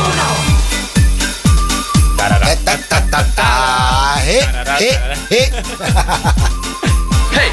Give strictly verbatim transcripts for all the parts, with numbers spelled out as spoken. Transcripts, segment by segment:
Eh, ta, ta, ta, ta. Eh, eh, eh. Hey.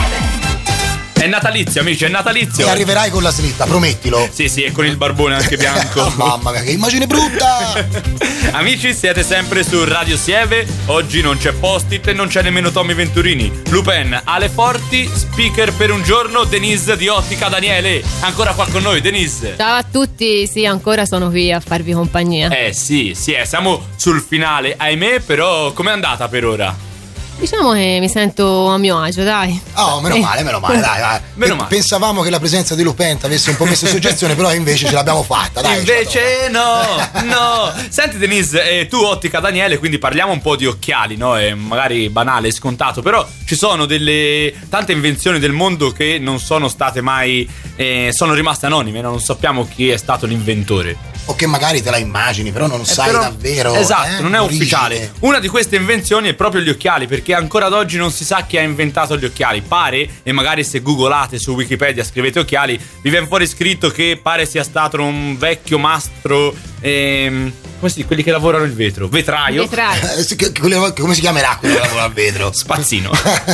È natalizio, amici, è natalizio. E arriverai con la slitta, promettilo. Sì, sì, e con il barbone anche bianco. Oh, mamma mia, che immagine brutta. Amici, siete sempre su Radio Sieve. Oggi non c'è Post-it e non c'è nemmeno Tommy Venturini. Lupin, Ale Forti, speaker per un giorno, Denise di Ottica Daniele. Ancora qua con noi, Denise. Ciao a tutti, sì, ancora sono qui a farvi compagnia. Eh sì, sì, eh, siamo sul finale, ahimè, però com'è andata per ora? Diciamo che mi sento a mio agio, dai. Oh, meno male, meno male, dai, dai. Meno male. Pensavamo che la presenza di Lupin avesse un po' messo in soggezione, però invece ce l'abbiamo fatta, dai. Invece no, no. Senti Denise, eh, tu Ottica Daniele, quindi parliamo un po' di occhiali, no? È magari banale, scontato, però ci sono delle tante invenzioni del mondo che non sono state mai, eh, sono rimaste anonime, no? Non sappiamo chi è stato l'inventore. O che magari te la immagini, però non Eh, sai però, davvero. esatto, eh, non è l'origine. ufficiale. Una di queste invenzioni è proprio gli occhiali, perché ancora ad oggi non si sa chi ha inventato gli occhiali. Pare, e magari se googolate su Wikipedia, scrivete occhiali, vi viene fuori scritto che pare sia stato un vecchio mastro, ehm, come si dice, quelli che lavorano il vetro, vetraio. Vetraio. Eh, sì, che- che- come si chiamerà quello che lavora al vetro? Spazzino.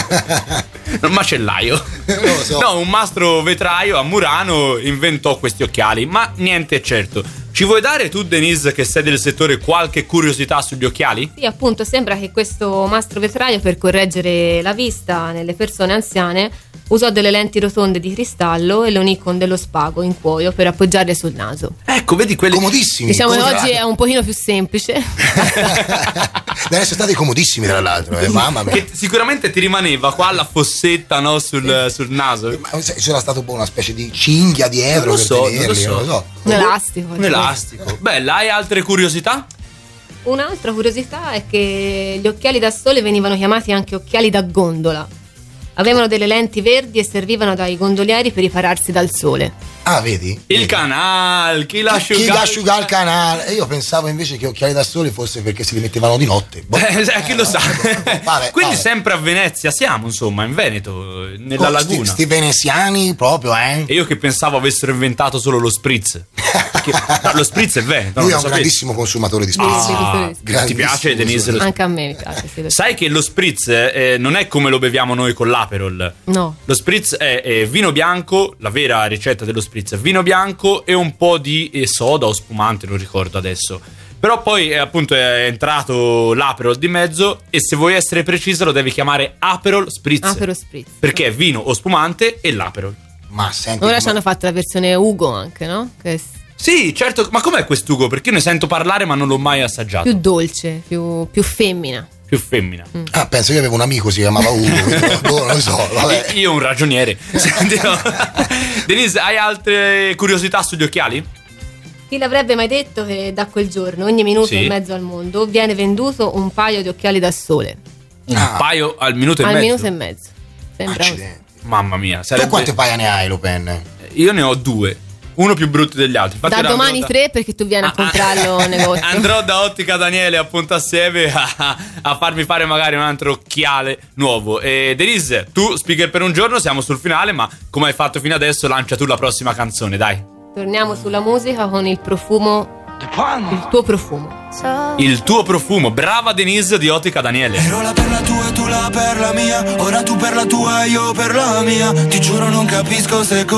Un macellaio. Non lo so. No, un mastro vetraio a Murano inventò questi occhiali, ma niente è certo. Ci vuoi dare tu, Denise, che sei del settore, qualche curiosità sugli occhiali? Sì, appunto, sembra che questo mastro vetraio, per correggere la vista nelle persone anziane, usò delle lenti rotonde di cristallo e le unì con dello spago in cuoio per appoggiarle sul naso. Ecco, vedi quelli Comodissimi. Diciamo che comodi- oggi è un pochino più semplice. Devono essere stati comodissimi, tra l'altro, eh, mamma mia. che sicuramente ti rimaneva qua la fossetta, no, sul, sul naso. Ma se- c'era stato un po' una specie di cinghia dietro Non lo per so, non lo tenerli, so. non lo so. Un elastico. Un elastico. Bella, hai altre curiosità? Un'altra curiosità è che gli occhiali da sole venivano chiamati anche occhiali da gondola. Avevano delle lenti verdi e servivano dai gondolieri per ripararsi dal sole. Ah, vedi? Il Vedi? canal, chi l'asciuga? Chi l'asciuga il canale? E io pensavo invece che occhiali da sole fosse perché si li mettevano di notte. Boh. Eh, eh, chi lo sa? Vabbè, Quindi vabbè. sempre a Venezia siamo, insomma, in Veneto, nella Oh, laguna. Sti, sti veneziani proprio, eh? E io che pensavo avessero inventato solo lo spritz. Perché, no, lo spritz è Veneto. Lui non è lo un sapete. grandissimo consumatore di spritz. Ah, sì, Ah, sì, sì. ti piace, Denise? Lo... Anche a me mi piace. Sì. Sai che lo spritz eh, non è come lo beviamo noi con l'Aperol. No. Lo spritz è, è vino bianco, la vera ricetta dello spritz è vino bianco e un po' di eh, soda o spumante, non ricordo adesso. Però poi eh, appunto è entrato l'Aperol di mezzo e se vuoi essere preciso lo devi chiamare Aperol Spritz. Aperol Spritz. Perché è vino o spumante e l'Aperol. Ma senti, Ora ma- ci hanno fatto la versione Ugo anche, no? Che è Sì, certo, ma com'è quest'ugo? Perché io ne sento parlare ma non l'ho mai assaggiato. più dolce, più, più femmina. Più femmina. Ah, penso che avevo un amico, si chiamava Ugo. Boh, non lo so, vabbè. Io un ragioniere. Senti, no. Denise, hai altre curiosità sugli occhiali? Chi l'avrebbe mai detto che da quel giorno, ogni minuto Sì. in mezzo al mondo, viene venduto un paio di occhiali da sole? Un Ah. paio al minuto e Al mezzo. minuto e mezzo. Sembra così. Accidenti. Mamma mia, Tu sarebbe... quante paia ne hai, Lupin? Io ne ho due. Uno più brutto degli altri. Infatti Da ora domani andrò tre perché tu vieni a Ah, comprarlo ah, al negozio. Andrò da Ottica Daniele appunto a Sieve a, a farmi fare magari un altro occhiale nuovo. E Denise, tu speaker per un giorno, siamo sul finale, ma come hai fatto fino adesso lancia tu la prossima canzone, dai. Torniamo sulla musica con il profumo. Il tuo profumo. Il tuo profumo, brava Denise di Ottica Daniele. Ero la per la tua e tu la per la mia. Ora tu per la tua e io per la mia. Ti giuro non capisco se